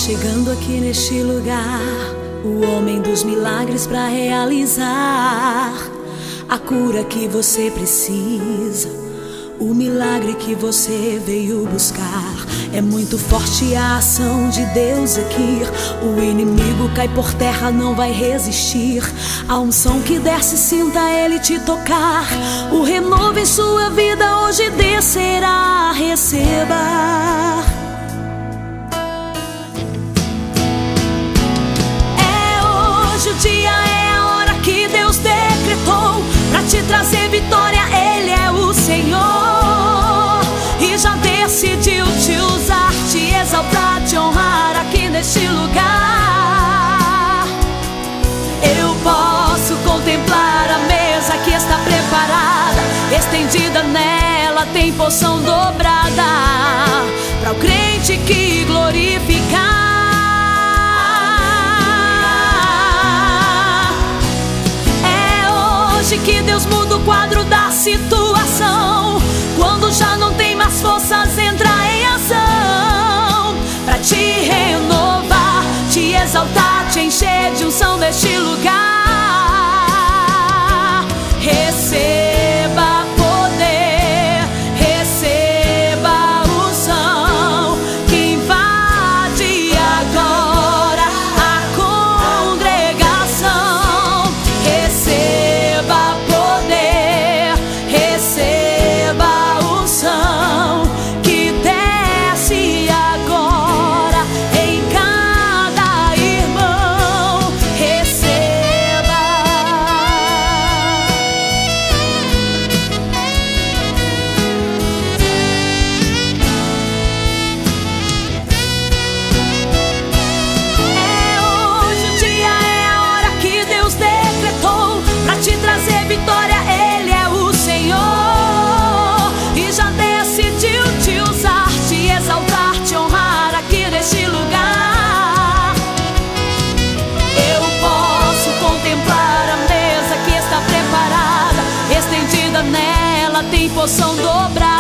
chegando aqui neste lugar, o homem dos milagres para realizar a cura que você precisa, o milagre que você veio buscar. É muito forte a ação de Deus aqui. O inimigo cai por terra, não vai resistir. A unção que desce, sinta Ele te tocar. O renovo em sua vida hoje descerá. Receba. O dia é a hora que Deus decretou pra te trazer vitória. Ele é o Senhor e já decidiu te usar, te exaltar, te honrar aqui neste lugar. Eu posso contemplar a mesa que está preparada, estendida nela tem porção dobrada para o crente que glorificar. Que Deus muda o quadro da situação. Quando já não tem mais forças, entra em ação pra te renovar, te exaltar, te encher de unção neste lugar. Receba poder, receba unção que invade agora a congregação. Receba tem porção dobrada